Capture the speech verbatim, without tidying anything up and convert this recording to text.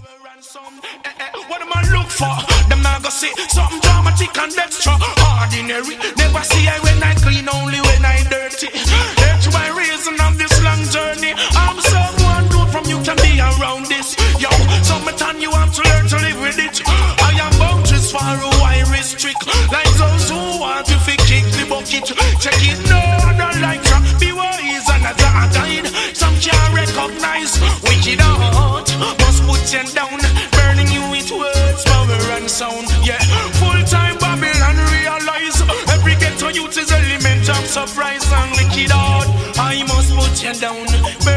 Eh, eh, what am I look for? Them not go see something dramatic and extraordinary. Never see I when I clean, only when I dirty. That's my reason of this long journey. I'm someone good from you can be around this. Yo, summertime you have to learn to live with it. I am boundaries for who I restrict. Like those who want to fi kick the bucket. Check it, no, don't like to be wise and a guide. Some can't recognize wicked heart. Must put you down, burning you with words, power and sound. Yeah, full time Babylon realize every ghetto youth is element of surprise and wicked heart. I must put you down.